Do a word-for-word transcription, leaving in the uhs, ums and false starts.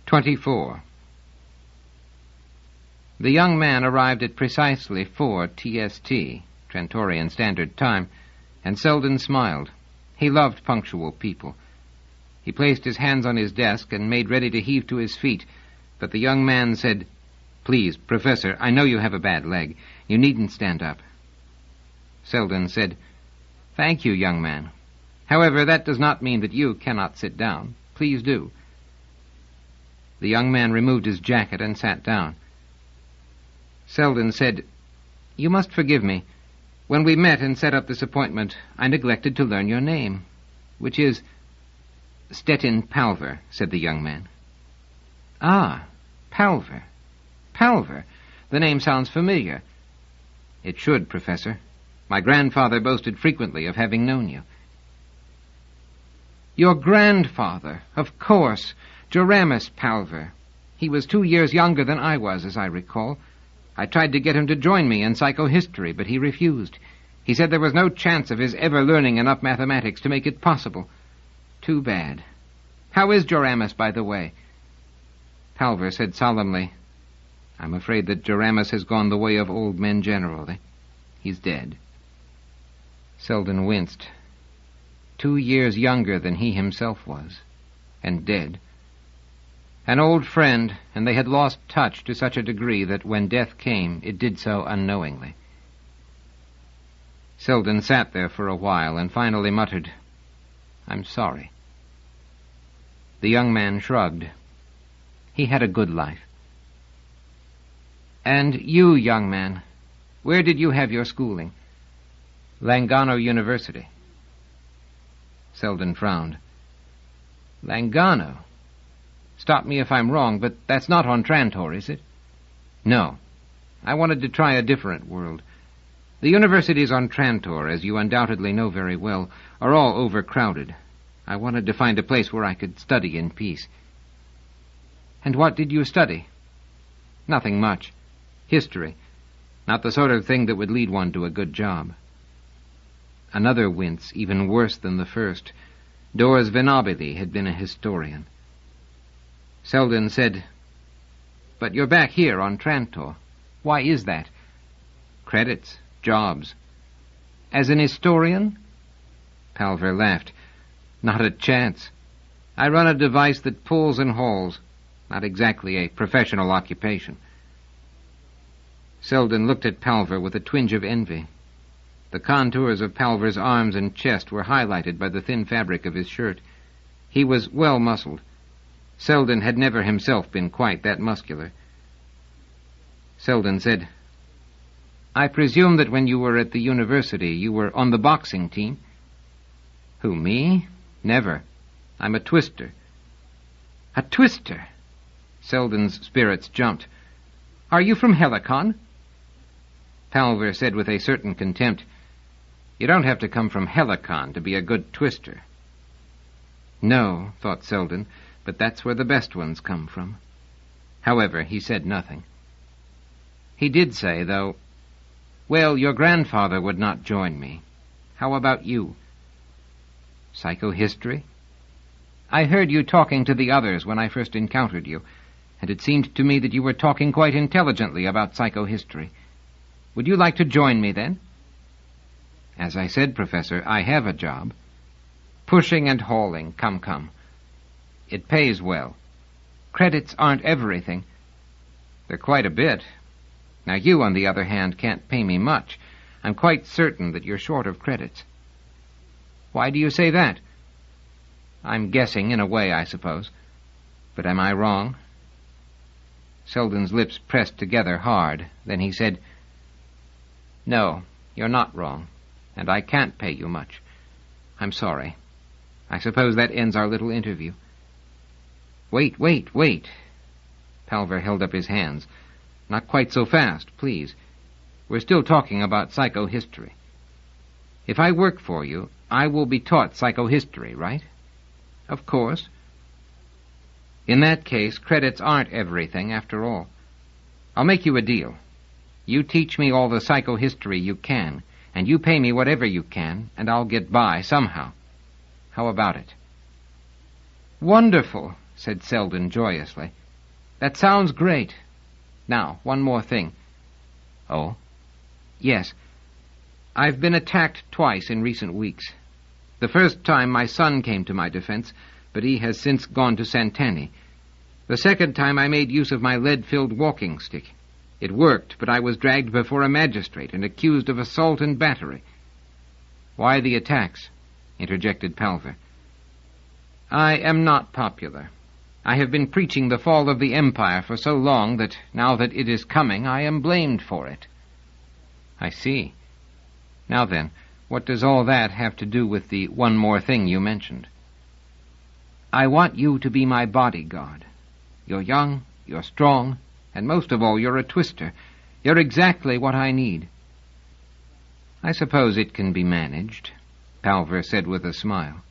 Twenty-four. The young man arrived at precisely four T S T, Trentorian Standard Time, and Selden smiled. He loved punctual people. He placed his hands on his desk and made ready to heave to his feet, but the young man said, "Please, Professor, I know you have a bad leg. You needn't stand up." Selden said, "Thank you, young man. However, that does not mean that you cannot sit down. Please do." The young man removed his jacket and sat down. Selden said, "You must forgive me. When we met and set up this appointment, I neglected to learn your name, which is—" "Stettin Palver," said the young man. "Ah, Palver. Palver. The name sounds familiar." "It should, Professor. My grandfather boasted frequently of having known you." "Your grandfather, of course. Joramus Palver. He was two years younger than I was, as I recall. I tried to get him to join me in psychohistory, but he refused. He said there was no chance of his ever learning enough mathematics to make it possible. Too bad. How is Joramus, by the way?" Palver said solemnly, "I'm afraid that Joramus has gone the way of old men generally. He's dead." Selden winced. Two years younger than he himself was, and dead. An old friend, and they had lost touch to such a degree that when death came, it did so unknowingly. Selden sat there for a while and finally muttered, "I'm sorry." The young man shrugged. He had a good life. "And you, young man, where did you have your schooling?" "Langano University." Selden frowned. "Langano? Stop me if I'm wrong, but that's not on Trantor, is it?" "No. I wanted to try a different world. The universities on Trantor, as you undoubtedly know very well, are all overcrowded. I wanted to find a place where I could study in peace." "And what did you study?" "Nothing much. History. Not the sort of thing that would lead one to a good job." Another wince, even worse than the first. Doris Venabili had been a historian. Selden said, "But you're back here on Trantor. Why is that?" "Credits. Jobs." "As an historian?" Palver laughed. "Not a chance. I run a device that pulls and hauls. Not exactly a professional occupation." Selden looked at Palver with a twinge of envy. The contours of Palver's arms and chest were highlighted by the thin fabric of his shirt. He was well muscled. Selden had never himself been quite that muscular. Selden said, "I presume that when you were at the university, you were on the boxing team?" "Who, me? Never. I'm a twister." "A twister?" Selden's spirits jumped. "Are you from Helicon?" Palver said with a certain contempt, "You don't have to come from Helicon to be a good twister." No, thought Selden, but that's where the best ones come from. However, he said nothing. He did say, though, "Well, your grandfather would not join me. How about you?" "Psychohistory? I heard you talking to the others when I first encountered you, and it seemed to me that you were talking quite intelligently about psychohistory. Would you like to join me, then?" "As I said, Professor, I have a job." "Pushing and hauling, come, come. It pays well." "Credits aren't everything." "They're quite a bit. Now you, on the other hand, can't pay me much. I'm quite certain that you're short of credits." "Why do you say that?" "I'm guessing in a way, I suppose. But am I wrong?" Selden's lips pressed together hard. Then he said, "No, you're not wrong, and I can't pay you much. I'm sorry. I suppose that ends our little interview." "Wait, wait, wait." Palver held up his hands. "Not quite so fast, please. We're still talking about psychohistory. If I work for you, I will be taught psychohistory, right?" "Of course." "In that case, credits aren't everything, after all. I'll make you a deal. You teach me all the psychohistory you can, and you pay me whatever you can, and I'll get by somehow. How about it?" "Wonderful," said Selden joyously. "That sounds great. Now, one more thing." "Oh?" "Yes. I've been attacked twice in recent weeks. The first time my son came to my defense, but he has since gone to Santani. The second time I made use of my lead-filled walking stick. It worked, but I was dragged before a magistrate and accused of assault and battery." "Why the attacks?" interjected Palver. "I am not popular. I have been preaching the fall of the Empire for so long that, now that it is coming, I am blamed for it." "I see. Now then, what does all that have to do with the one more thing you mentioned?" "I want you to be my bodyguard. You're young, you're strong, and most of all, you're a twister. You're exactly what I need." "I suppose it can be managed," Palver said with a smile.